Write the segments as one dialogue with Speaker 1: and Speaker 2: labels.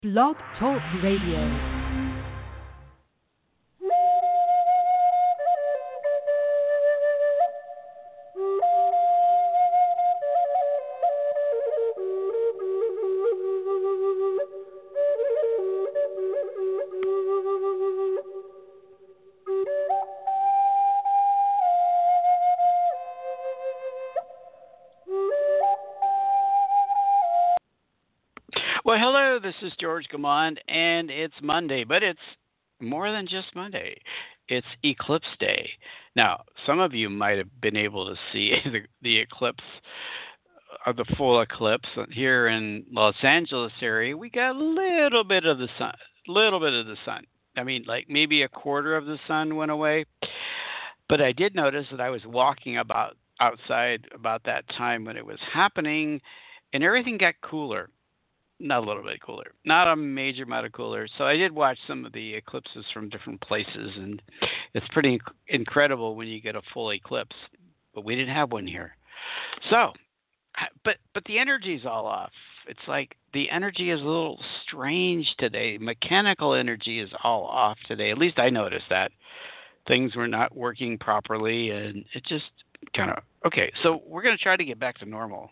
Speaker 1: Blog Talk Radio.
Speaker 2: Well, hello, this is George Gamond, and it's Monday, but it's more than just Monday. It's Eclipse Day. Now, some of you might have been able to see the eclipse, or the full eclipse here in Los Angeles area. We got a little bit of the sun, little bit of the sun. I mean, like maybe a quarter of the sun went away. But I did notice that I was walking about outside about that time when it was happening, and everything got cooler. Not a little bit cooler, not a major amount of cooler. So I did watch some of the eclipses from different places, and it's pretty incredible when you get a full eclipse. But we didn't have one here. So, but the energy's all off. It's like the energy is a little strange today. Mechanical energy is all off today. At least I noticed that things were not working properly, and it just kind of okay. So we're going to try to get back to normal.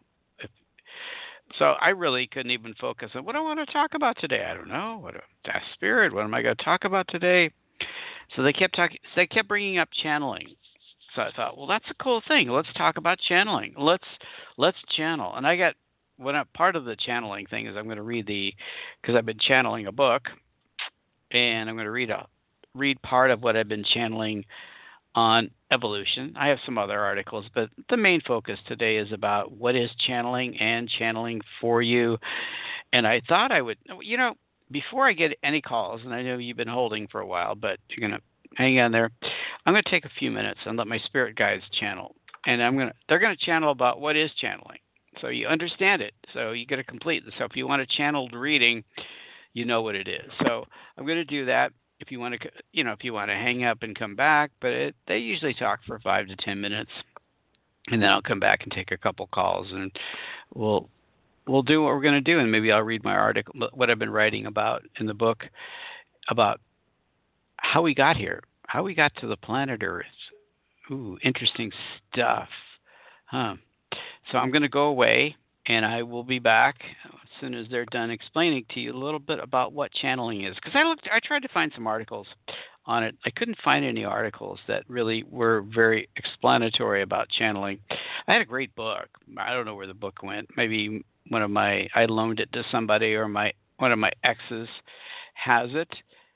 Speaker 2: So I really couldn't even focus on what I want to talk about today. I don't know. That spirit. What am I going to talk about today? So they kept talking. They kept bringing up channeling. So I thought, well, that's a cool thing. Let's talk about channeling. Let's channel. And I got part of the channeling thing is I'm going to read because I've been channeling a book, and I'm going to read part of what I've been channeling on evolution. I have some other articles, but the main focus today is about what is channeling and channeling for you. And I thought I would, before I get any calls, and I know you've been holding for a while, but you're going to hang on there. I'm going to take a few minutes and let my spirit guides channel. And they're going to channel about what is channeling. So you understand it. So you get to complete this. So if you want a channeled reading, you know what it is. So I'm going to do that. If you want to hang up and come back, but they usually talk for 5 to 10 minutes, and then I'll come back and take a couple calls, and we'll do what we're going to do, and maybe I'll read my article, what I've been writing about in the book, about how we got here, how we got to the planet Earth. Ooh, interesting stuff, huh? So I'm going to go away, and I will be back as soon as they're done explaining to you a little bit about what channeling is. Because I tried to find some articles on it. I couldn't find any articles that really were very explanatory about channeling. I had a great book. I don't know where the book went. Maybe I loaned it to somebody, or one of my exes has it.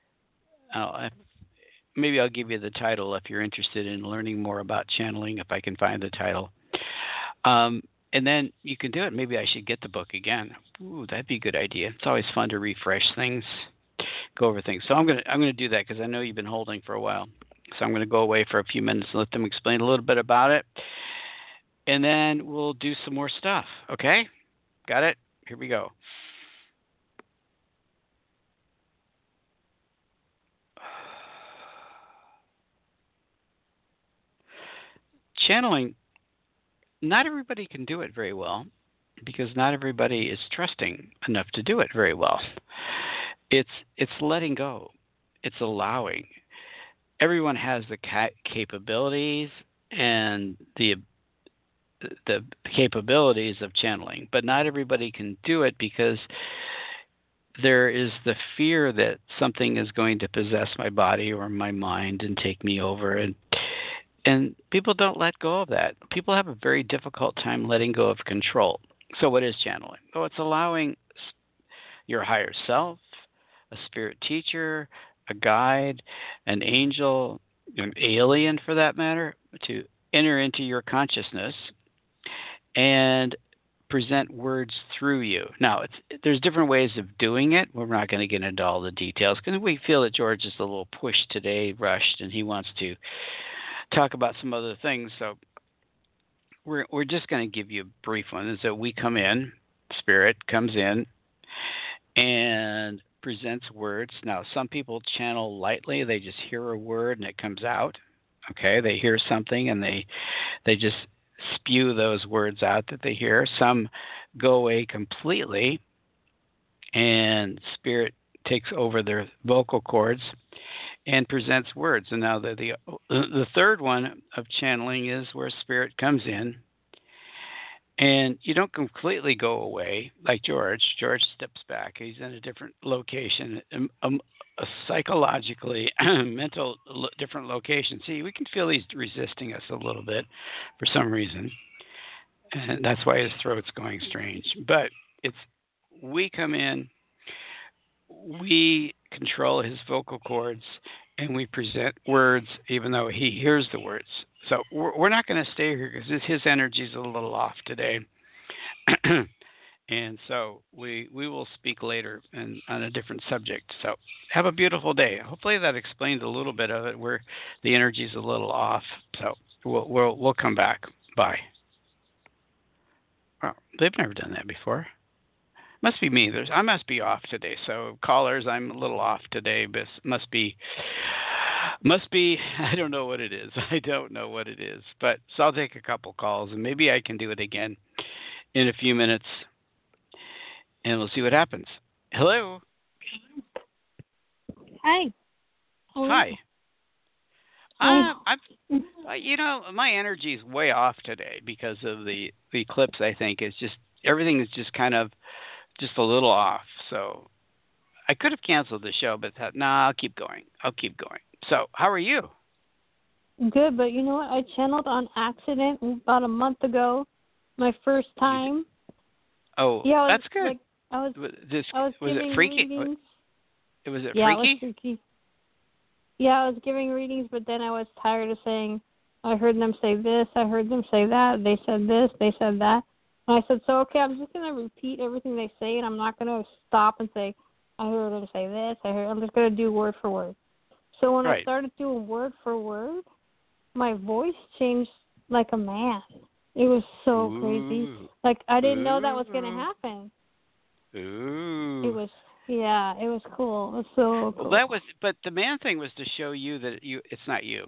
Speaker 2: Maybe I'll give you the title if you're interested in learning more about channeling, if I can find the title. And then you can do it. Maybe I should get the book again. Ooh, that'd be a good idea. It's always fun to refresh things, go over things. So I'm gonna do that because I know you've been holding for a while. So I'm gonna go away for a few minutes and let them explain a little bit about it, and then we'll do some more stuff. Okay? Got it? Here we go. Channeling. Not everybody can do it very well because not everybody is trusting enough to do it very well. It's letting go. It's allowing. Everyone has the capabilities and the capabilities of channeling, but not everybody can do it because there is the fear that something is going to possess my body or my mind and take me over, and people don't let go of that. People have a very difficult time letting go of control. So what is channeling? Oh, it's allowing your higher self, a spirit teacher, a guide, an angel, an alien for that matter, to enter into your consciousness and present words through you. Now, there's different ways of doing it. We're not going to get into all the details because we feel that George is a little pushed today, rushed, and he wants to talk about some other things. So we're just going to give you a brief one. Is that we come in, spirit comes in and presents words. Now, some people channel lightly. They just hear a word and it comes out. Okay, they hear something and they just spew those words out that they hear. Some go away completely and spirit takes over their vocal cords and presents words. And now the third one of channeling is where spirit comes in, and you don't completely go away like George. George steps back. He's in a different location, a psychologically, mental, different location. See, we can feel he's resisting us a little bit for some reason, and that's why his throat's going strange. But we come in, we control his vocal cords, and we present words even though he hears the words. So we're not going to stay here because his energy is a little off today. And so we will speak later on a different subject. So have a beautiful day. Hopefully that explained a little bit of it where the energy is a little off. So we'll come back. Bye. Well, they've never done that before. Must be me. I must be off today. So callers, I'm a little off today. But must be. I don't know what it is. But so I'll take a couple calls, and maybe I can do it again in a few minutes, and we'll see what happens. Hello.
Speaker 3: Hi.
Speaker 2: Hi. I'm, my energy is way off today because of the eclipse. I think it's just everything is just kind of just a little off. So I could have canceled the show, but thought, I'll keep going. So, how are you?
Speaker 3: Good, but you know what? I channeled on accident about a month ago, my first time.
Speaker 2: Oh,
Speaker 3: yeah,
Speaker 2: that's good.
Speaker 3: Like, I was
Speaker 2: it freaky?
Speaker 3: Readings.
Speaker 2: Was it
Speaker 3: yeah,
Speaker 2: freaky?
Speaker 3: It was freaky. Yeah, I was giving readings, but then I was tired of saying, I heard them say this, I heard them say that, they said this, they said that. And I said, so, okay, I'm just going to repeat everything they say, and I'm not going to stop and say, I heard them say this, I'm just going to do word for word. So when I started doing word for word, my voice changed like a man. It was so crazy. Like, I didn't know that was going to happen.
Speaker 2: Ooh.
Speaker 3: It was cool. It was so cool.
Speaker 2: Well, but the man thing was to show you that it's not you.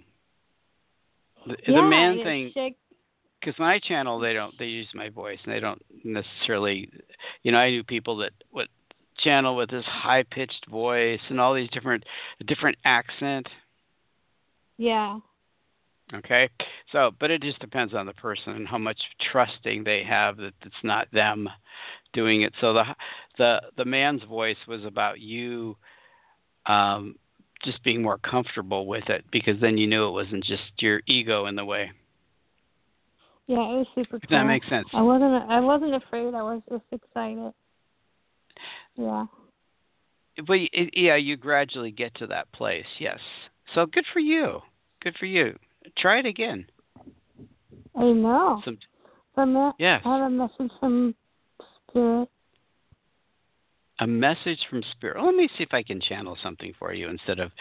Speaker 2: The man thing, because when I channel, they use my voice, and they don't necessarily, I knew people that would channel with this high-pitched voice and all these different accent. Yeah. Okay. So, but it just depends on the person and how much trusting they have that it's not them doing it. So the man's voice was about you just being more comfortable with it, because then you knew it wasn't just your ego in the way.
Speaker 3: Yeah, it was super cool.
Speaker 2: Does that make sense?
Speaker 3: I wasn't afraid. I was just excited. Yeah.
Speaker 2: But you gradually get to that place. Yes. So good for you. Try it again.
Speaker 3: I know.
Speaker 2: Yes.
Speaker 3: I have a message from Spirit.
Speaker 2: A message from Spirit. Let me see if I can channel something for you instead of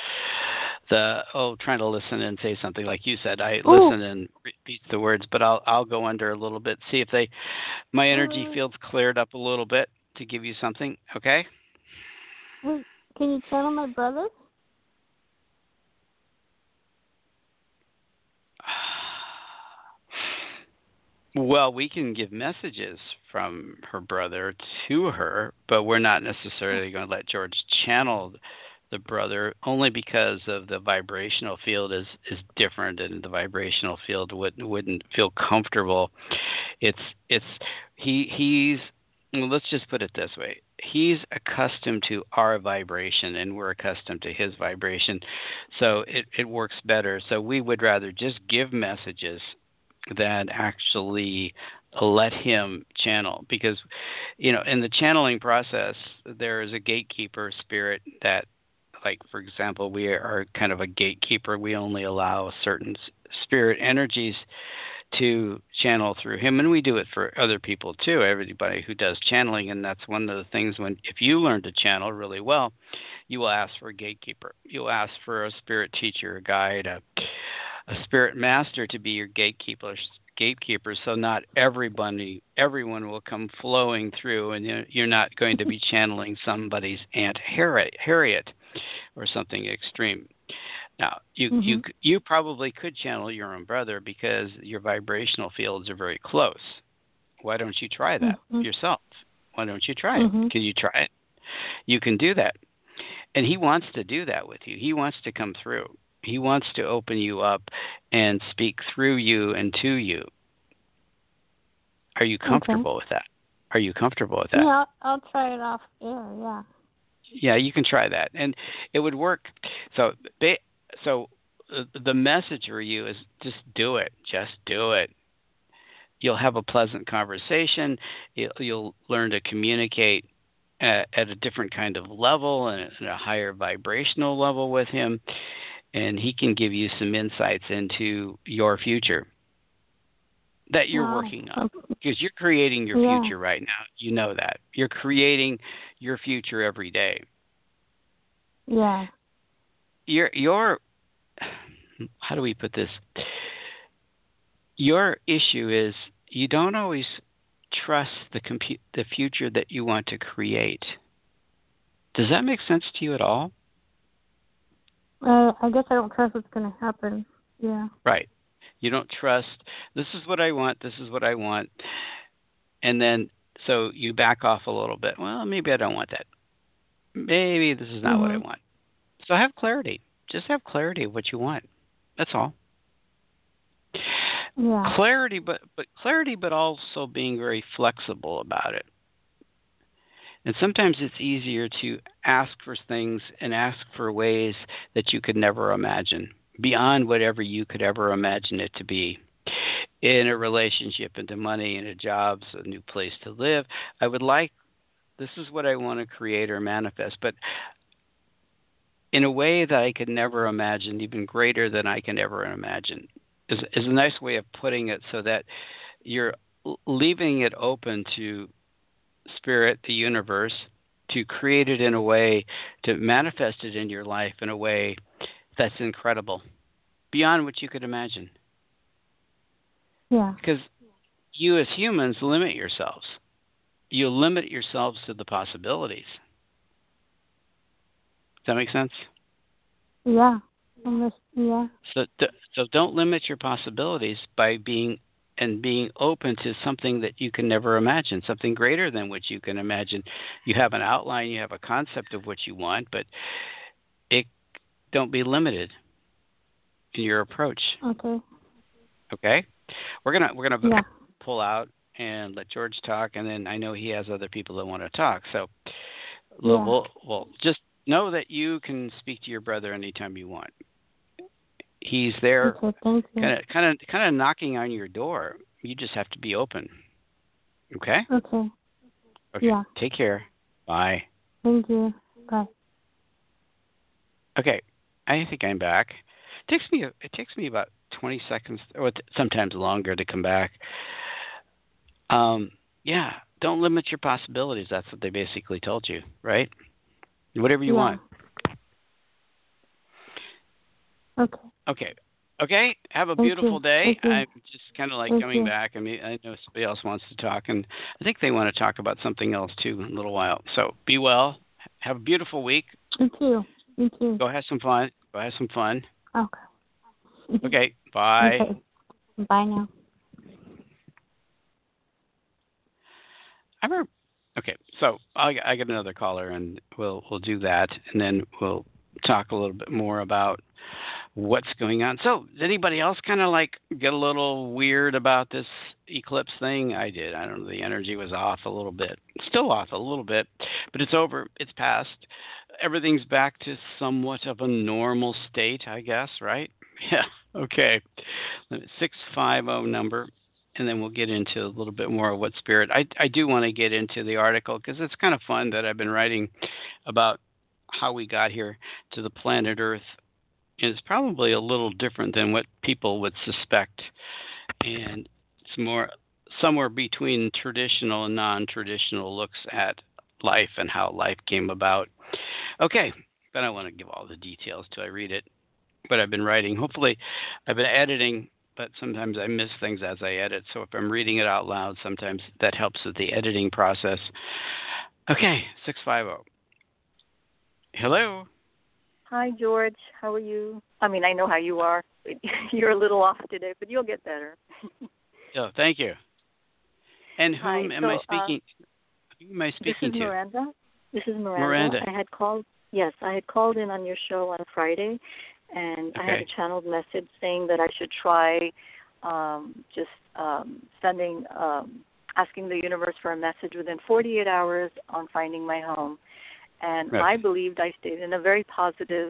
Speaker 2: trying to listen and say something like you said. I listen and repeat the words, but I'll go under a little bit, see if my energy field's cleared up a little bit to give you something. Okay.
Speaker 3: Wait, can you channel my brother?
Speaker 2: Well, we can give messages from her brother to her, but we're not necessarily going to let George channel the brother, only because of the vibrational field is different, and the vibrational field wouldn't feel comfortable. He's let's just put it this way. He's accustomed to our vibration, and we're accustomed to his vibration, so it works better. So we would rather just give messages than actually let him channel, because in the channeling process there is a gatekeeper spirit that, like, for example, we are kind of a gatekeeper. We only allow certain spirit energies to channel through him, and we do it for other people too, everybody who does channeling. And that's one of the things, if you learn to channel really well, you will ask for a gatekeeper. You'll ask for a spirit teacher, a guide, a spirit master to be your gatekeeper, so not everyone will come flowing through, and you're not going to be channeling somebody's Aunt Harriet or something extreme. Now, you probably could channel your own brother because your vibrational fields are very close. Why don't you try that yourself? Why don't you try it? Can you try it? you can do that. And he wants to do that with you. He wants to come through. He wants to open you up and speak through you and to you. Are you comfortable with that? Are you comfortable with that?
Speaker 3: Yeah, I'll try it off air, yeah.
Speaker 2: Yeah, you can try that. And it would work. So the message for you is just do it. Just do it. You'll have a pleasant conversation. You'll learn to communicate at a different kind of level and a higher vibrational level with him. And he can give you some insights into your future that you're working on. Because you're creating your future right now. You know that. You're creating your future every day.
Speaker 3: Yeah.
Speaker 2: Your how do we put this? Your issue is you don't always trust the future that you want to create. Does that make sense to you at all?
Speaker 3: I guess I don't trust what's going to happen. Yeah.
Speaker 2: Right. You don't trust, this is what I want, this is what I want. And then, so you back off a little bit. Well, maybe I don't want that. Maybe this is not what I want. So have clarity. Just have clarity of what you want. That's all.
Speaker 3: Yeah.
Speaker 2: Clarity, but also being very flexible about it. And sometimes it's easier to ask for things and ask for ways that you could never imagine, beyond whatever you could ever imagine it to be. In a relationship, into money, into jobs, a new place to live. This is what I want to create or manifest, but in a way that I could never imagine, even greater than I can ever imagine, is a nice way of putting it, so that you're leaving it open to Spirit, the universe, to create it in a way, to manifest it in your life in a way that's incredible, beyond what you could imagine.
Speaker 3: Yeah.
Speaker 2: Because you as humans limit yourselves. You limit yourselves to the possibilities. Does that make sense?
Speaker 3: Yeah. Yeah.
Speaker 2: So don't limit your possibilities by being open to something that you can never imagine, something greater than what you can imagine. You have an outline, you have a concept of what you want, but don't be limited in your approach.
Speaker 3: Okay.
Speaker 2: Okay? We're gonna pull out and let George talk, and then I know he has other people that want to talk. So we'll just know that you can speak to your brother anytime you want. He's there, kind of knocking on your door. You just have to be open. Okay?
Speaker 3: Okay. Yeah.
Speaker 2: Take care. Bye.
Speaker 3: Thank you. Bye.
Speaker 2: Okay. I think I'm back. It takes me about 20 seconds, or sometimes longer, to come back. Yeah. Don't limit your possibilities. That's what they basically told you, right? Whatever you want. Okay. Have a beautiful day. I'm just kind of like coming back. I mean, I know somebody else wants to talk, and I think they want to talk about something else too in a little while. So be well. Have a beautiful week.
Speaker 3: Me too.
Speaker 2: Go have some fun.
Speaker 3: Okay.
Speaker 2: Okay. Bye.
Speaker 3: Okay. Bye now.
Speaker 2: Okay. So I got another caller, and we'll do that, and then we'll talk a little bit more about what's going on. So, did anybody else kind of like get a little weird about this eclipse thing? I did. I don't know. The energy was off a little bit. Still off a little bit, but it's over. It's past. Everything's back to somewhat of a normal state, I guess, right? Yeah. Okay. 650 number, and then we'll get into a little bit more of what Spirit. I do want to get into the article because it's kind of fun that I've been writing about how we got here to the planet Earth. Is probably a little different than what people would suspect, and it's more somewhere between traditional and non-traditional looks at life and how life came about. Okay, but I don't want to give all the details till I read it, but I've been writing. Hopefully, I've been editing, but sometimes I miss things as I edit, so if I'm reading it out loud, sometimes that helps with the editing process. Okay, 650. Hello.
Speaker 4: Hi, George. How are you? I mean, I know how you are. You're a little off today, but you'll get better.
Speaker 2: Oh, thank you. And whom am I speaking? Who am I speaking
Speaker 4: to?
Speaker 2: to?
Speaker 4: Miranda. This is Miranda.
Speaker 2: Miranda.
Speaker 4: I had called. Yes, I had called in on your show on Friday, and I had a channeled message saying that I should try sending, asking the universe for a message within 48 hours on finding my home. And I believed I stayed in a very positive,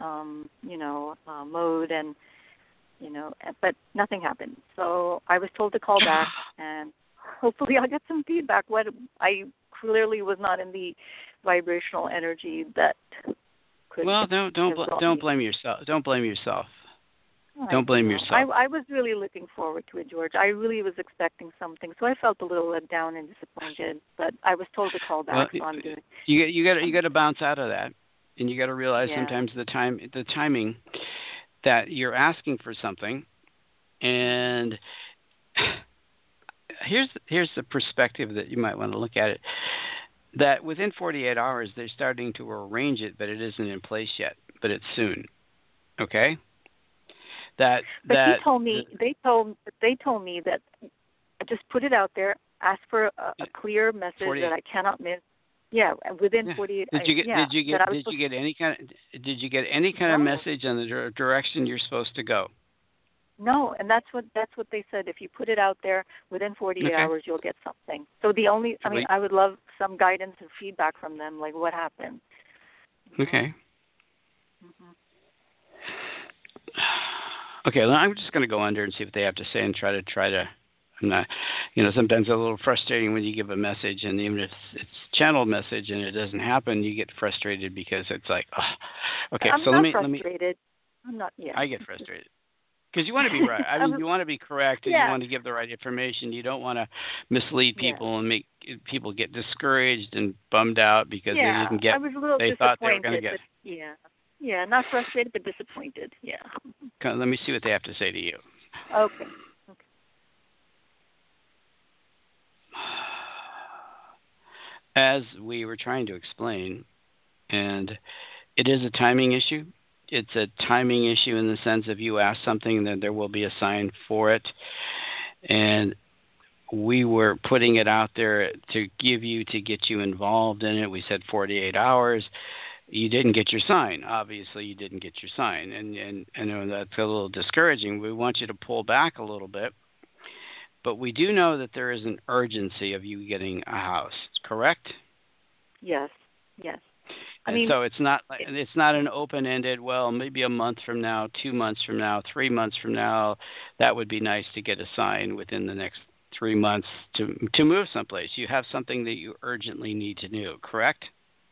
Speaker 4: mode, and but nothing happened. So I was told to call back, and hopefully I'll get some feedback. What I clearly was not in the vibrational energy that could.
Speaker 2: Well, don't blame yourself. Don't blame yourself. Don't blame yourself.
Speaker 4: I was really looking forward to it, George. I really was expecting something, so I felt a little let down and disappointed. But I was told to call back, so I'm doing.
Speaker 2: You got to bounce out of that, and you got to realize sometimes the timing that you're asking for something, and here's the perspective that you might want to look at it. That within 48 hours they're starting to arrange it, but it isn't in place yet. But it's soon. Okay. They told me that just put it out there, ask for a clear message that I cannot miss. Yeah, within 48 hours. Did you get any kind of message on the direction you're supposed to go? No, and that's what they said. If you put it out there within 48 hours, you'll get something. So I would love some guidance and feedback from them, like what happened. Okay. Mm-hmm. Okay, well, I'm just going to go under and see what they have to say and try to. I'm not, sometimes it's a little frustrating when you give a message, and even if it's channeled message and it doesn't happen, you get frustrated because it's like, oh, okay.
Speaker 4: I'm not frustrated. I'm not. Yeah.
Speaker 2: I get frustrated because you want to be right. I mean, you want to be correct, and you want to give the right information. You don't want to mislead people and make people get discouraged and bummed out because they didn't get.
Speaker 4: I was a little
Speaker 2: they thought they were going to get.
Speaker 4: Yeah, not frustrated, but disappointed. Yeah.
Speaker 2: Let me see what they have to say to you.
Speaker 4: Okay.
Speaker 2: As we were trying to explain, and it is a timing issue. It's a timing issue in the sense of you ask something, then there will be a sign for it. And we were putting it out there to get you involved in it. We said 48 hours. You didn't get your sign. Obviously, you didn't get your sign. And I know that's a little discouraging. We want you to pull back a little bit. But we do know that there is an urgency of you getting a house, correct?
Speaker 4: Yes.
Speaker 2: So it's not an open-ended, well, maybe a month from now, 2 months from now, 3 months from now, that would be nice to get a sign within the next 3 months to move someplace. You have something that you urgently need to do, correct?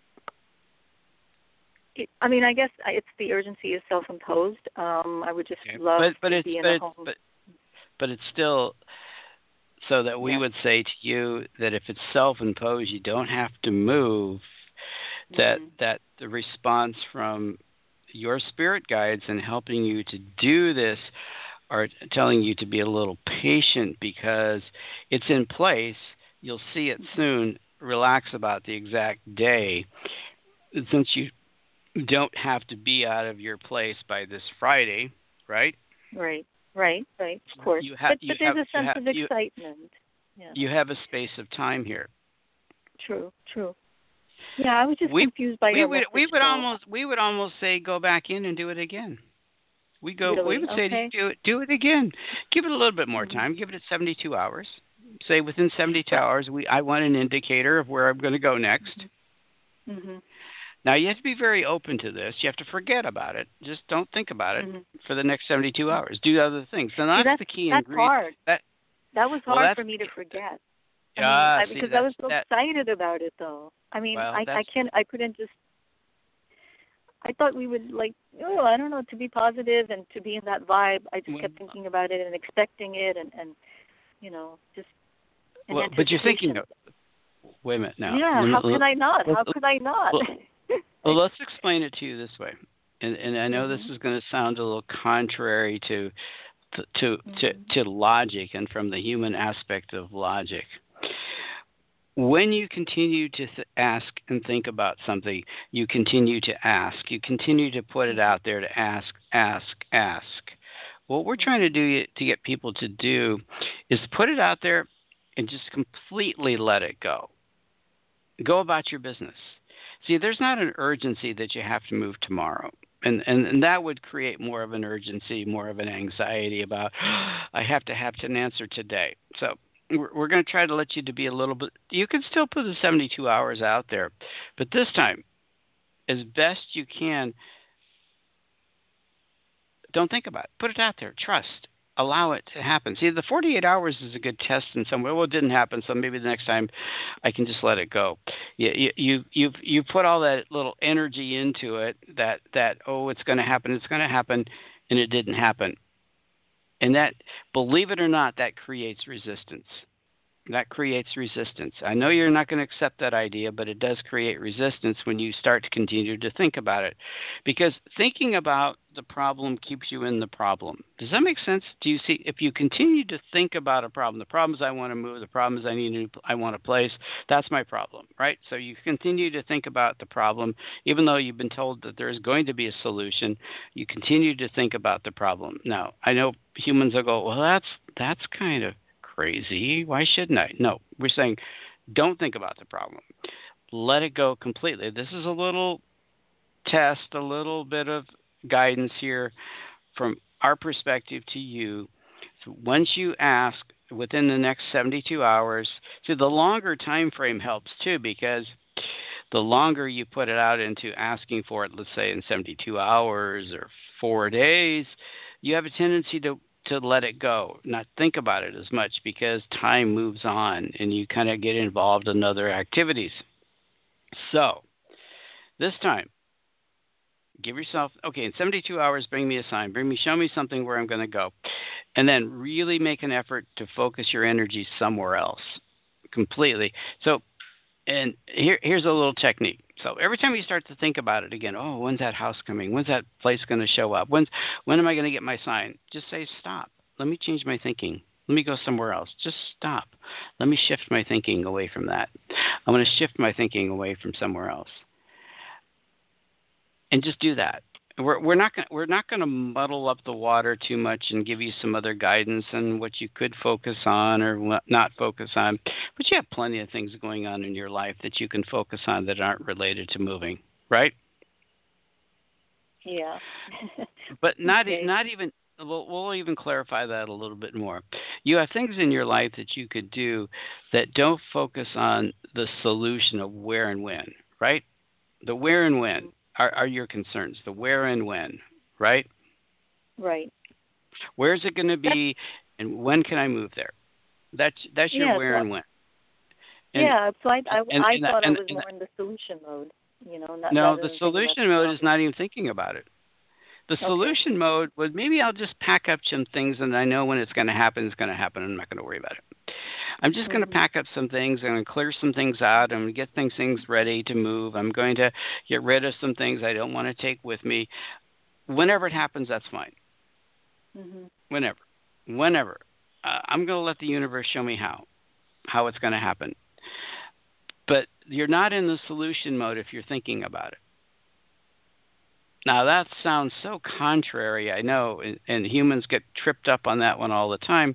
Speaker 4: I guess it's the urgency is self-imposed. I would just love to be in a home.
Speaker 2: But it's still so that we would say to you that if it's self-imposed, you don't have to move. That the response from your spirit guides in helping you to do this are telling you to be a little patient because it's in place. You'll see it soon. Relax about the exact day. Since you don't have to be out of your place by this Friday, right?
Speaker 4: Right. Of course. But there's a sense of excitement.
Speaker 2: You have a space of time here.
Speaker 4: True. Yeah, I was just confused by your message.
Speaker 2: We would almost say go back in and do it again. We would say do it again. Give it a little bit more time. Give it 72 hours. Say within 72 hours, I want an indicator of where I'm going to go next. Mm-hmm. Now, you have to be very open to this. You have to forget about it. Just don't think about it for the next 72 hours. Do other things. So that's the key ingredient.
Speaker 4: That's hard. That was hard for me to forget. Because I was so excited about it, though. I couldn't just. I thought we would I don't know, to be positive and to be in that vibe. I just kept thinking about it and expecting it, and just.
Speaker 2: But you're thinking. Wait a minute now.
Speaker 4: Yeah, how could I not? How could I not?
Speaker 2: Well, let's explain it to you this way, and I know this is going to sound a little contrary to logic and from the human aspect of logic. When you continue to ask and think about something, you continue to ask. You continue to put it out there to ask. What we're trying to do to get people to do is put it out there and just completely let it go. Go about your business. See, there's not an urgency that you have to move tomorrow. And that would create more of an urgency, more of an anxiety about, I have to have an answer today. So we're going to try to let you to be a little bit, you can still put the 72 hours out there. But this time, as best you can, don't think about it. Put it out there. Trust. Allow it to happen. See, the 48 hours is a good test in some way. Well, it didn't happen, so maybe the next time I can just let it go. You put all that little energy into it that it's going to happen, and it didn't happen. And that, believe it or not, that creates resistance. That creates resistance. I know you're not going to accept that idea, but it does create resistance when you start to continue to think about it. Because thinking about the problem keeps you in the problem. Does that make sense? Do you see, if you continue to think about a problem, the problems I want to move, the problems I want to place, that's my problem, right? So you continue to think about the problem, even though you've been told that there is going to be a solution, you continue to think about the problem. Now, I know humans will go, well, that's kind of crazy. Why shouldn't I? No, we're saying don't think about the problem. Let it go completely. This is a little test, a little bit of guidance here from our perspective to you. So once you ask within the next 72 hours, so the longer time frame helps too, because the longer you put it out into asking for it, let's say in 72 hours or 4 days, you have a tendency to let it go, not think about it as much, because time moves on and you kind of get involved in other activities. So this time, give yourself, okay, in 72 hours, bring me a sign. Show me something where I'm going to go. And then really make an effort to focus your energy somewhere else completely. So, and here's a little technique. So every time you start to think about it again, oh, when's that house coming? When's that place going to show up? When am I going to get my sign? Just say, stop. Let me change my thinking. Let me go somewhere else. Just stop. Let me shift my thinking away from that. I'm going to shift my thinking away from somewhere else. And just do that. We're not going to muddle up the water too much and give you some other guidance on what you could focus on or not focus on. But you have plenty of things going on in your life that you can focus on that aren't related to moving, right?
Speaker 4: Yeah.
Speaker 2: But not even. We'll even clarify that a little bit more. You have things in your life that you could do that don't focus on the solution of where and when, right? The where and when are your concerns, the where and when, right?
Speaker 4: Right.
Speaker 2: Where is it going to be, and when can I move there? That's your where and when.
Speaker 4: So I thought I was more in the solution mode.
Speaker 2: The solution mode is not even thinking about it. The solution mode was, maybe I'll just pack up some things, and I know when it's going to happen, it's going to happen. I'm not going to worry about it. I'm just going to pack up some things. I'm going to clear some things out. I'm going to get things ready to move. I'm going to get rid of some things I don't want to take with me. Whenever it happens, that's fine. Mm-hmm. Whenever. I'm going to let the universe show me how it's going to happen. But you're not in the solution mode if you're thinking about it. Now, that sounds so contrary, I know, and humans get tripped up on that one all the time.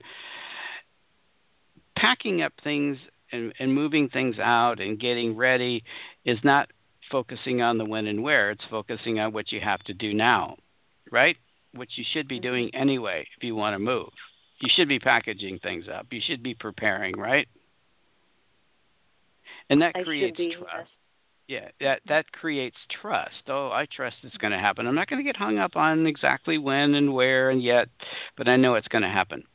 Speaker 2: Packing up things and moving things out and getting ready is not focusing on the when and where. It's focusing on what you have to do now, right? What you should be doing anyway if you want to move. You should be packaging things up. You should be preparing, right? And that creates trust. Yeah, that creates trust. Oh, I trust it's going to happen. I'm not going to get hung up on exactly when and where and yet, but I know it's going to happen.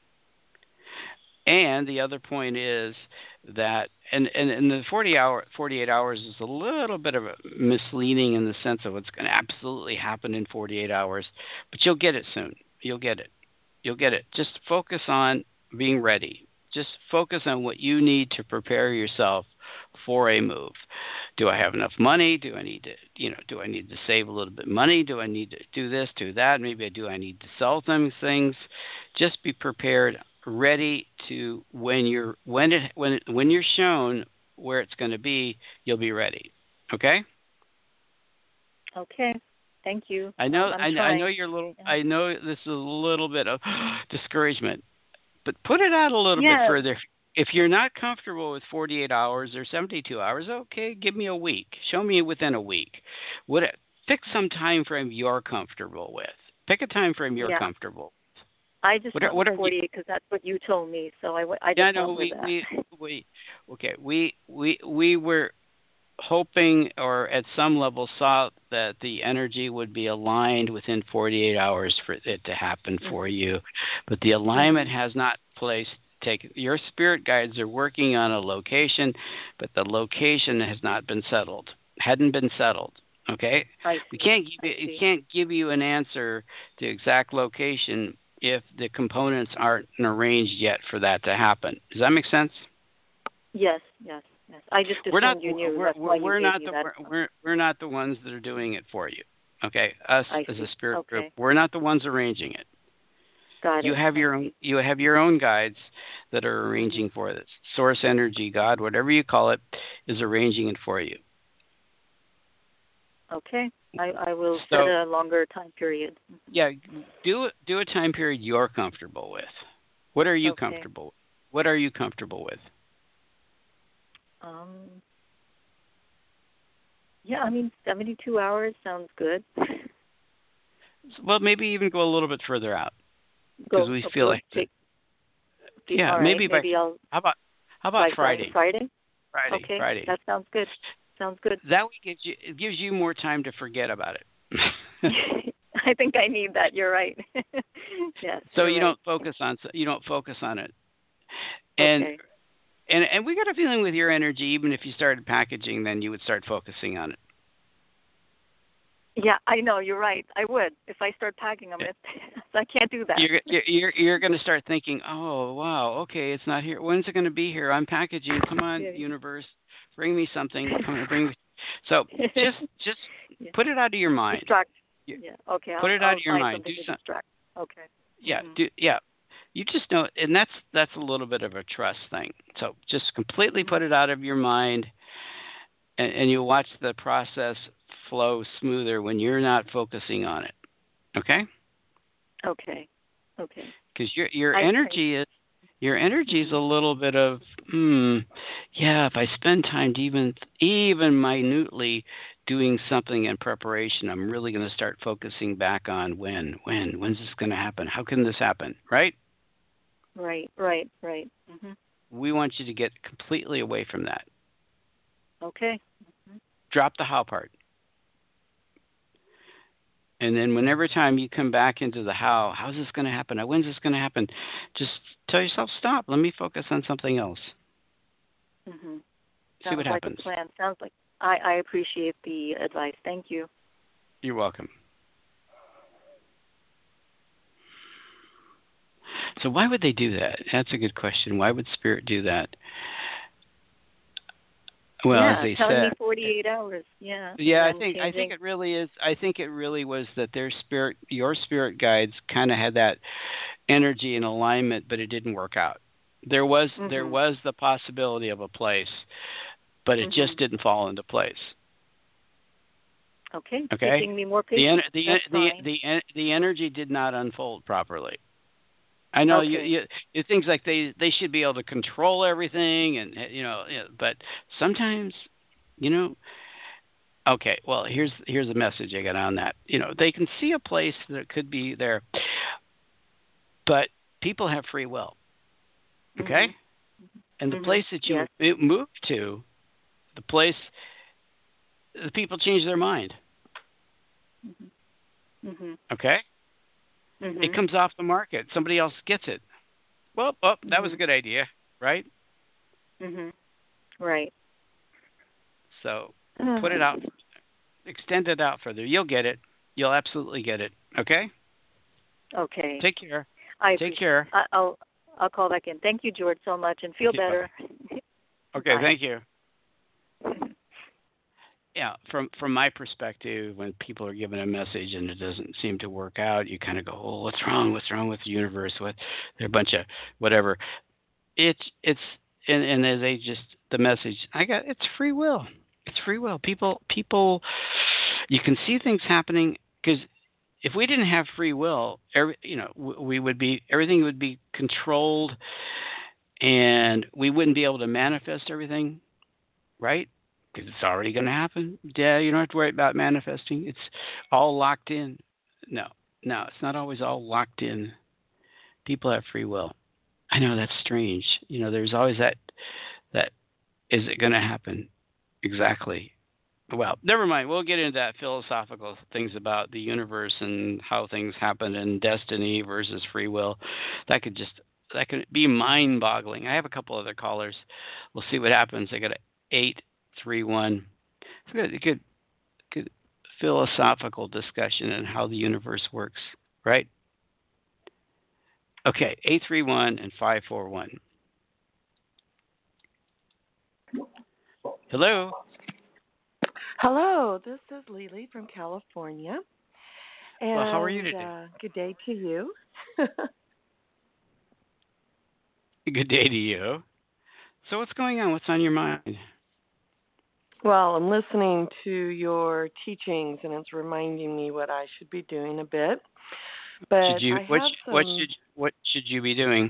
Speaker 2: And the other point is that, and the 48 hours is a little bit of a misleading in the sense of what's going to absolutely happen in 48 hours, but you'll get it soon. You'll get it. Just focus on being ready. Just focus on what you need to prepare yourself for a move. Do I have enough money? Do I need to save a little bit of money? Do I need to do this, do that? Maybe I need to sell some things. Just be prepared, ready to when you're shown where it's going to be, you'll be ready. Okay?
Speaker 4: Okay. Thank you.
Speaker 2: I know you're a little. Yeah. I know this is a little bit of discouragement, but put it out a little bit further. if you're not comfortable with 48 hours or 72 hours, okay, give me a week. Show me within a week. Pick some time frame you're comfortable with. Pick a time frame you're comfortable.
Speaker 4: I just went 48 because that's what you told me. So I just went with that.
Speaker 2: We were hoping, or at some level saw that the energy would be aligned within 48 hours for it to happen for you, but the alignment has not placed. Your spirit guides are working on a location, but the location has not been settled. Hadn't been settled. Okay, we can't give you an answer to exact location if the components aren't arranged yet for that to happen. Does that make sense?
Speaker 4: Yes. I just assumed you knew.
Speaker 2: We're not the ones that are doing it for you. Okay, us as a spirit group, we're not the ones arranging it.
Speaker 4: Got it.
Speaker 2: You have your own guides that are arranging for this. Source energy, God, whatever you call it, is arranging it for you.
Speaker 4: Okay, I will set a longer time period.
Speaker 2: Yeah, do a time period you're comfortable with. What are you comfortable with? What are you comfortable with?
Speaker 4: Yeah, I mean, 72 hours sounds good.
Speaker 2: Well, maybe even go a little bit further out. Because we feel like... maybe I'll... How about Friday?
Speaker 4: Friday?
Speaker 2: Okay, Friday.
Speaker 4: That sounds good.
Speaker 2: That way gives you more time to forget about it.
Speaker 4: I think I need that. You're right. Yes.
Speaker 2: So you don't focus on it. And we got a feeling with your energy, even if you started packaging, then you would start focusing on it.
Speaker 4: Yeah, I know. You're right. I would if I start packing them. I can't do that.
Speaker 2: You're going to start thinking, oh wow, okay, it's not here. When's it going to be here? I'm packaging. Come on, universe, bring me something. So just put it out of your mind.
Speaker 4: Distract. Okay.
Speaker 2: Put it out of your mind. Do something.
Speaker 4: Okay.
Speaker 2: Yeah. You just know, and that's a little bit of a trust thing. So just completely put it out of your mind, and you watch the process flow smoother when you're not focusing on it. Okay?
Speaker 4: Okay.
Speaker 2: Because your energy is a little bit of if I spend time to even minutely doing something in preparation, I'm really going to start focusing back on when's this going to happen? How can this happen? Right.
Speaker 4: Mm-hmm.
Speaker 2: We want you to get completely away from that.
Speaker 4: Okay.
Speaker 2: Drop the how part. And then whenever time you come back into the how's this going to happen? When's this going to happen? Just tell yourself, stop. Let me focus on something else.
Speaker 4: Mm-hmm.
Speaker 2: See what happens.
Speaker 4: Sounds like a plan. Sounds like I appreciate the advice. Thank you.
Speaker 2: You're welcome. So why would they do that? That's a good question. Why would Spirit do that? Well, as they
Speaker 4: telling
Speaker 2: said,
Speaker 4: me 48 hours. Yeah.
Speaker 2: Yeah, I think it really is. I think it really was that your spirit guides, kind of had that energy and alignment, but it didn't work out. There was the possibility of a place, but it just didn't fall into place.
Speaker 4: Okay. Giving me more patience.
Speaker 2: The energy did not unfold properly. I know you things like they should be able to control everything, and but sometimes, okay. Well, here's a message I got on that. They can see a place that could be there, but people have free will. Okay, and the place that you move to, the people change their mind. Okay. It comes off the market. Somebody else gets it. Well, that was a good idea, right?
Speaker 4: Right.
Speaker 2: So put it out, extend it out further. You'll get it. You'll absolutely get it. Okay?
Speaker 4: Okay.
Speaker 2: Take care.
Speaker 4: Take care. I'll call back in. Thank you, George, so much, and feel better.
Speaker 2: Okay, thank you. Yeah, from my perspective, when people are given a message and it doesn't seem to work out, you kind of go, "Oh, what's wrong? What's wrong with the universe? They're a bunch of whatever." And as the message I got, it's free will. It's free will. People, you can see things happening, because if we didn't have free will, everything would be controlled and we wouldn't be able to manifest everything, right? Because it's already going to happen. Yeah, you don't have to worry about manifesting. It's all locked in. No, it's not always all locked in. People have free will. I know that's strange. There's always that is it going to happen? Exactly. Well, never mind. We'll get into that philosophical things about the universe and how things happen and destiny versus free will. That could be mind-boggling. I have a couple other callers. We'll see what happens. I got 831. It's a good philosophical discussion on how the universe works, right? Okay, 831 and 541. Hello.
Speaker 5: Hello, this is Lily from California. And,
Speaker 2: well, how are you today?
Speaker 5: Good day to you.
Speaker 2: Good day to you. So what's going on? What's on your mind?
Speaker 5: Well, I'm listening to your teachings, and it's reminding me what I should be doing a bit. But what should you be doing?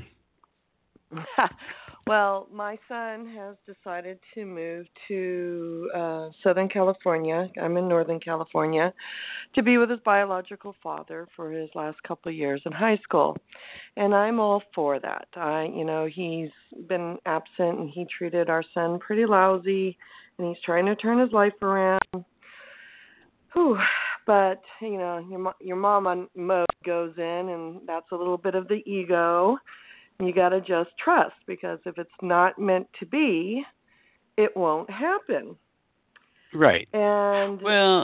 Speaker 5: Well, my son has decided to move to Southern California. I'm in Northern California to be with his biological father for his last couple of years in high school. And I'm all for that. He's been absent and he treated our son pretty lousy and he's trying to turn his life around. Whew. But, your mama mode goes in and that's a little bit of the ego. You got to just trust, because if it's not meant to be, it won't happen.
Speaker 2: Right.
Speaker 5: And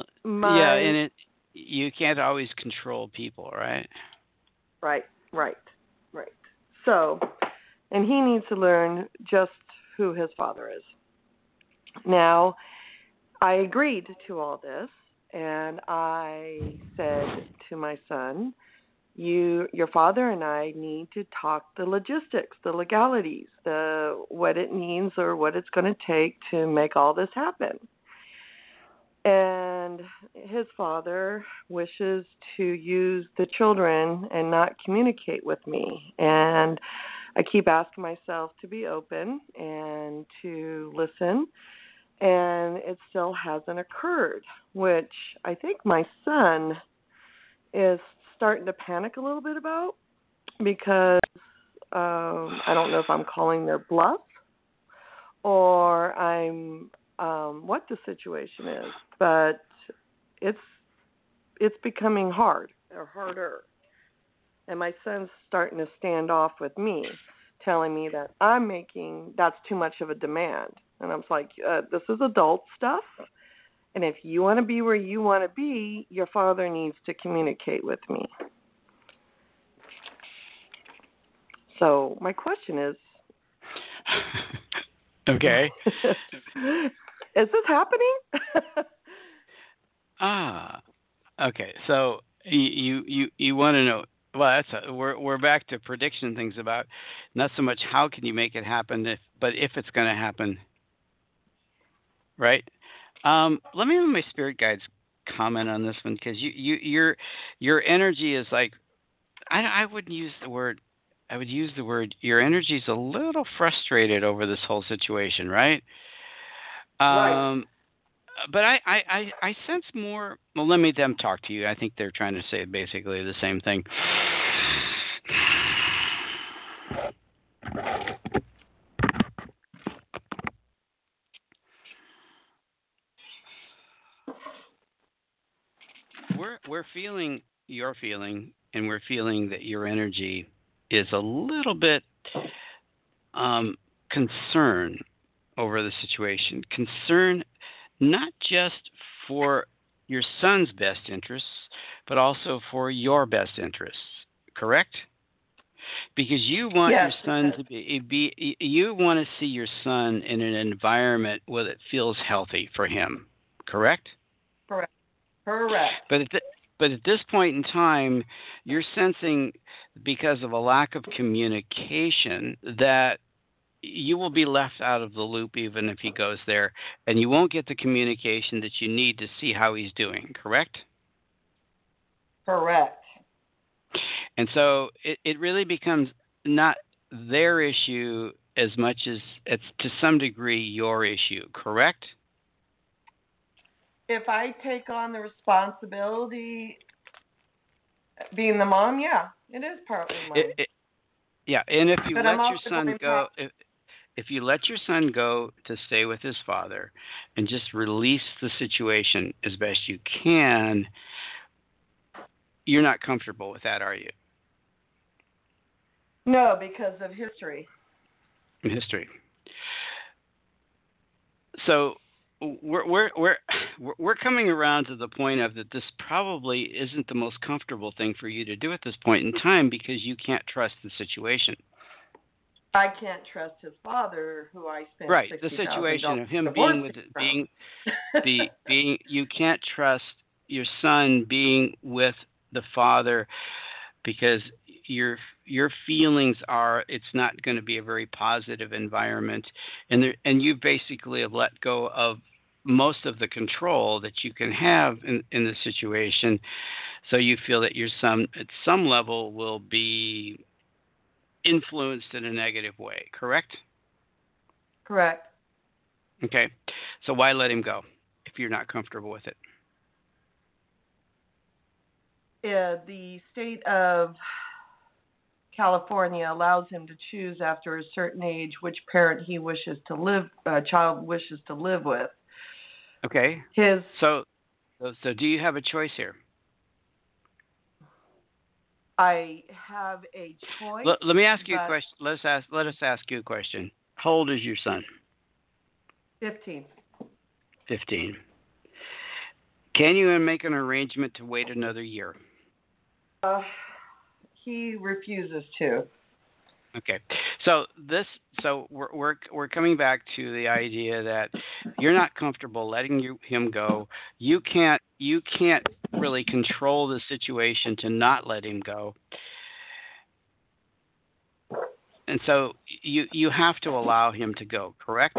Speaker 2: you can't always control people, right?
Speaker 5: Right. So, and he needs to learn just who his father is. Now, I agreed to all this, and I said to my son, your father and I need to talk the logistics, the legalities, what it means or what it's going to take to make all this happen. And his father wishes to use the children and not communicate with me. And I keep asking myself to be open and to listen. And it still hasn't occurred, which I think my son is starting to panic a little bit about, because I don't know if I'm calling their bluff or I'm what the situation is, but it's becoming hard or harder. And my son's starting to stand off with me, telling me that that's too much of a demand. And I'm like, this is adult stuff. And if you want to be where you want to be, your father needs to communicate with me. So my question is...
Speaker 2: Okay.
Speaker 5: Is this happening?
Speaker 2: Okay. So you want to know... Well, we're back to prediction things about not so much how can you make it happen, but if it's going to happen, right? Let me have my spirit guides comment on this one, because your energy is like, I wouldn't use the word. I would use the word, your energy is a little frustrated over this whole situation, right?
Speaker 5: Right.
Speaker 2: But I sense more. Well, let them talk to you. I think they're trying to say basically the same thing. We're feeling your feeling, and we're feeling that your energy is a little bit concern over the situation. Concern not just for your son's best interests, but also for your best interests. Correct? Because you want your son to be you want to see your son in an environment where it feels healthy for him. Correct?
Speaker 5: Correct.
Speaker 2: But at this point in time, you're sensing, because of a lack of communication, that you will be left out of the loop even if he goes there, and you won't get the communication that you need to see how he's doing. Correct?
Speaker 5: Correct.
Speaker 2: And so it really becomes not their issue as much as it's to some degree your issue, correct?
Speaker 5: If I take on the responsibility, being the mom, yeah, it is partly mine.
Speaker 2: Yeah, and if you let your son go, if you let your son go to stay with his father and just release the situation as best you can, you're not comfortable with that, are you?
Speaker 5: No, because of history.
Speaker 2: History. So we're coming around to the point of that this probably isn't the most comfortable thing for you to do at this point in time because you can't trust the situation.
Speaker 5: I can't trust his father, who I spent
Speaker 2: right. The situation of him being with being you can't trust your son being with the father because your feelings are it's not going to be a very positive environment, and you basically have let go of most of the control that you can have in the situation, so you feel that your son at some level will be influenced in a negative way, correct?
Speaker 5: Correct.
Speaker 2: Okay. So why let him go if you're not comfortable with it?
Speaker 5: The state of California allows him to choose after a certain age which parent he wishes to live, child wishes to live with.
Speaker 2: Okay. So do you have a choice here?
Speaker 5: I have a choice.
Speaker 2: Let me ask you a question. Let us ask you a question. How old is your son?
Speaker 5: 15.
Speaker 2: 15. Can you make an arrangement to wait another year?
Speaker 5: He refuses to.
Speaker 2: Okay. So we're coming back to the idea that you're not comfortable letting him go. You can't really control the situation to not let him go. And so you have to allow him to go, correct?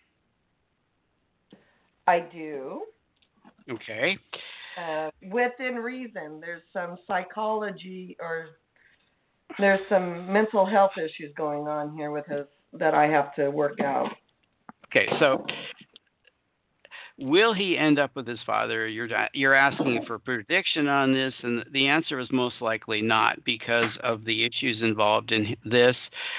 Speaker 5: I do.
Speaker 2: Okay.
Speaker 5: Within reason. There's some psychology or there's some mental health issues going on here with his that I have to work out.
Speaker 2: Okay, so will he end up with his father? You're asking for a prediction on this, and the answer is most likely not because of the issues involved in this.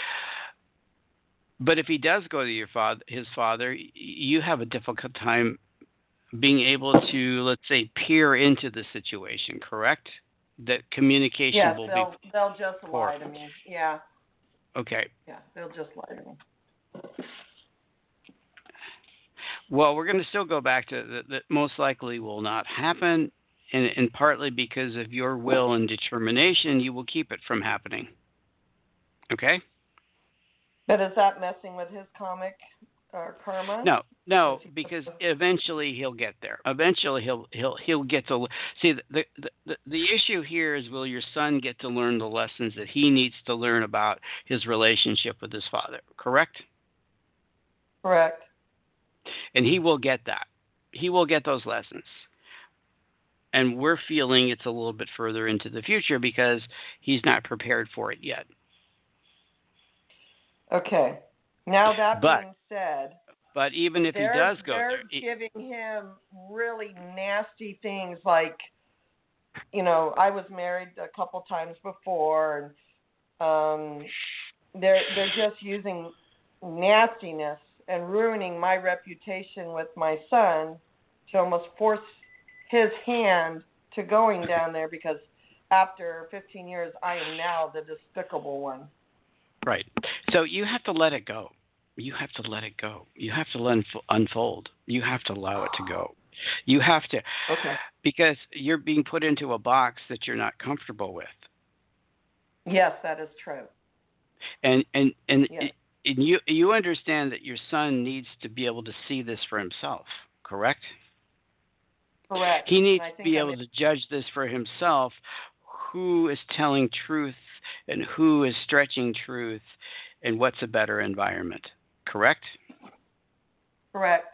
Speaker 2: But if he does go to his father, you have a difficult time being able to, let's say, peer into the situation, correct? That communication will be...
Speaker 5: they'll just lie to me. Yeah.
Speaker 2: Okay.
Speaker 5: Yeah, they'll just lie to me.
Speaker 2: Well, we're going to still go back to that most likely will not happen, and partly because of your will and determination, you will keep it from happening. Okay?
Speaker 5: But is that messing with his karmic karma?
Speaker 2: No, because eventually he'll get there. Eventually he'll get to see the issue here is, will your son get to learn the lessons that he needs to learn about his relationship with his father? Correct?
Speaker 5: Correct.
Speaker 2: And he will get that. He will get those lessons. And we're feeling it's a little bit further into the future because he's not prepared for it yet.
Speaker 5: Okay. Now that being said,
Speaker 2: but even if he does go
Speaker 5: there, giving him really nasty things like, I was married a couple times before, and they're just using nastiness and ruining my reputation with my son to almost force his hand to going down there because after 15 years, I am now the despicable one.
Speaker 2: Right. So you have to let it go. You have to let it go. You have to let it unfold. You have to allow it to go. You have to.
Speaker 5: Okay.
Speaker 2: Because you're being put into a box that you're not comfortable with.
Speaker 5: Yes, that is true.
Speaker 2: And
Speaker 5: yes.
Speaker 2: You understand that your son needs to be able to see this for himself, correct?
Speaker 5: Correct.
Speaker 2: He needs to be able to judge this for himself, who is telling truth and who is stretching truth and what's a better environment, correct?
Speaker 5: Correct.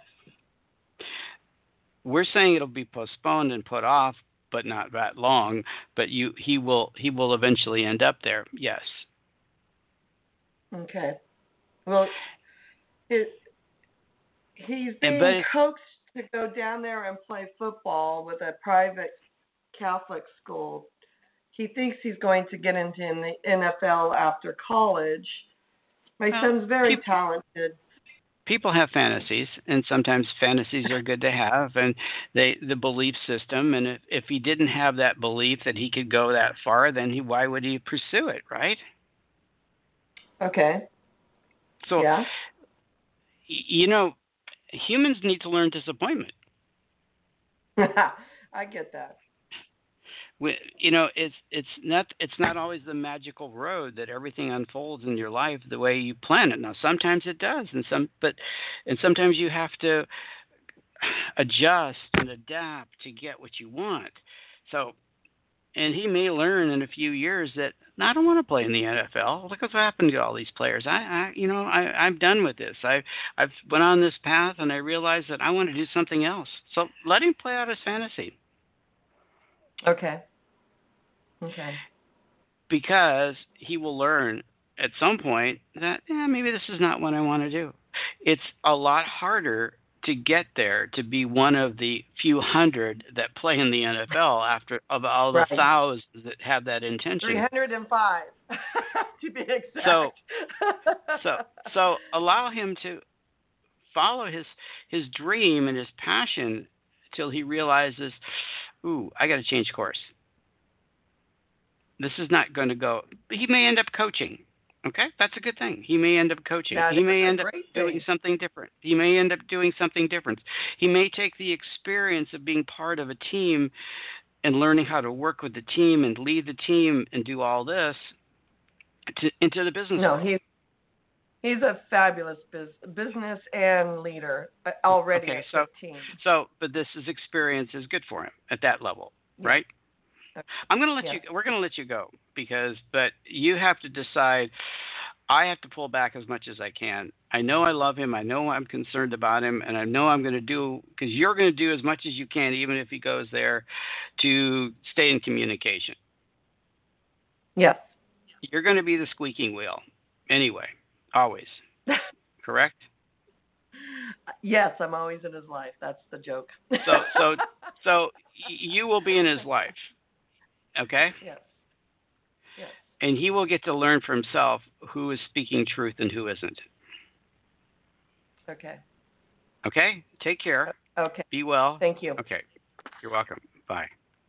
Speaker 2: We're saying it'll be postponed and put off, but not that long, but he will eventually end up there, yes.
Speaker 5: Okay. Well, he's being coaxed to go down there and play football with a private Catholic school. He thinks he's going to get into the NFL after college. My son's very talented.
Speaker 2: People have fantasies, and sometimes fantasies are good to have, and the belief system. And if he didn't have that belief that he could go that far, then why would he pursue it, right?
Speaker 5: Okay.
Speaker 2: So, humans need to learn disappointment.
Speaker 5: I get that.
Speaker 2: It's not always the magical road that everything unfolds in your life the way you plan it. Now, sometimes it does, and sometimes you have to adjust and adapt to get what you want. So, and he may learn in a few years that I don't want to play in the NFL. Look what's happened to all these players. I'm done with this. I've went on this path, and I realized that I want to do something else. So let him play out his fantasy.
Speaker 5: Okay.
Speaker 2: Because he will learn at some point that maybe this is not what I want to do. It's a lot harder to get there, to be one of the few hundred that play in the NFL after of all the thousands that have that intention.
Speaker 5: 305 to be exact.
Speaker 2: So allow him to follow his dream and his passion till he realizes, I got to change course. This is not going to go. He may end up coaching. Okay, that's a good thing. He may end up coaching. He may end up doing something different. He may take the experience of being part of a team and learning how to work with the team and lead the team and do all this into the business.
Speaker 5: No, he's a fabulous business and leader already.
Speaker 2: Okay,
Speaker 5: team.
Speaker 2: But this experience is good for him at that level, right? I'm going to let you. We're going to let you go but you have to decide. I have to pull back as much as I can. I know I love him. I know I'm concerned about him, and I know I'm going to do because you're going to do as much as you can, even if he goes there, to stay in communication.
Speaker 5: Yes.
Speaker 2: You're going to be the squeaking wheel, anyway, always. Correct?
Speaker 5: Yes, I'm always in his life. That's the joke.
Speaker 2: So you will be in his life. Okay?
Speaker 5: Yes.
Speaker 2: And he will get to learn for himself who is speaking truth and who isn't.
Speaker 5: Okay.
Speaker 2: Okay? Take care.
Speaker 5: Okay.
Speaker 2: Be well.
Speaker 5: Thank you.
Speaker 2: Okay. You're welcome. Bye.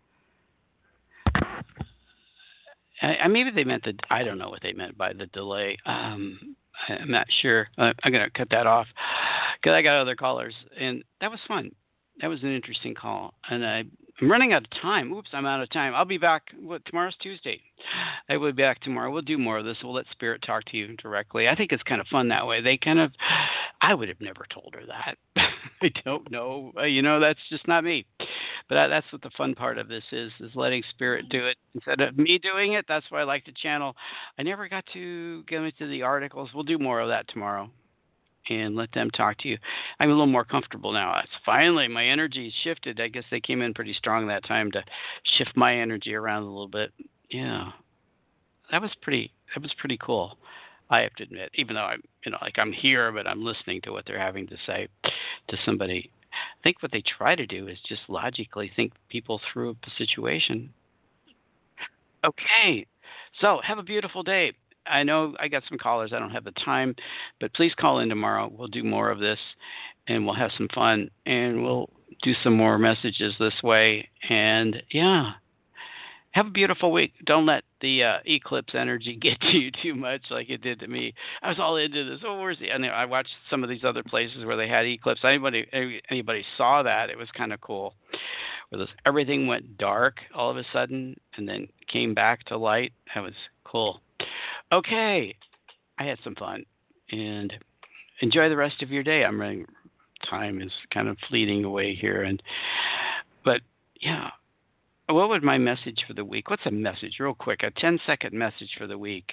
Speaker 2: Maybe they meant I don't know what they meant by the delay. I'm not sure. I'm going to cut that off because I got other callers. And that was fun. That was an interesting call. And I'm running out of time. Oops, I'm out of time. I'll be back. Tomorrow's Tuesday. I will be back tomorrow. We'll do more of this. We'll let Spirit talk to you directly. I think it's kind of fun that way. I would have never told her that. I don't know. That's just not me. But that's what the fun part of this is letting Spirit do it instead of me doing it. That's why I like to channel. I never got to get into the articles. We'll do more of that tomorrow. And let them talk to you. I'm a little more comfortable now. Finally, my energy shifted. I guess they came in pretty strong that time to shift my energy around a little bit. Yeah, that was pretty cool. I have to admit, even though I'm here, but I'm listening to what they're having to say to somebody. I think what they try to do is just logically think people through a situation. Okay, so have a beautiful day. I know I got some callers. I don't have the time, but please call in tomorrow. We'll do more of this, and we'll have some fun, and we'll do some more messages this way. And, have a beautiful week. Don't let the eclipse energy get to you too much like it did to me. I was all into this. And I watched some of these other places where they had eclipse. Anybody saw that, it was kind of cool. Where everything went dark all of a sudden and then came back to light. That was cool. Okay, I had some fun, and enjoy the rest of your day. Time is kind of fleeting away here, but what would my message for the week? What's a message, real quick? A 10-second message for the week.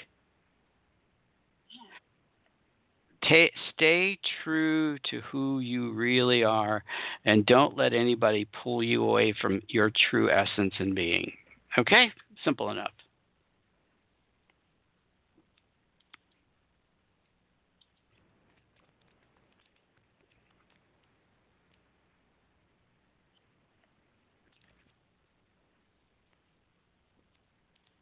Speaker 2: Stay true to who you really are, and don't let anybody pull you away from your true essence and being. Okay, simple enough.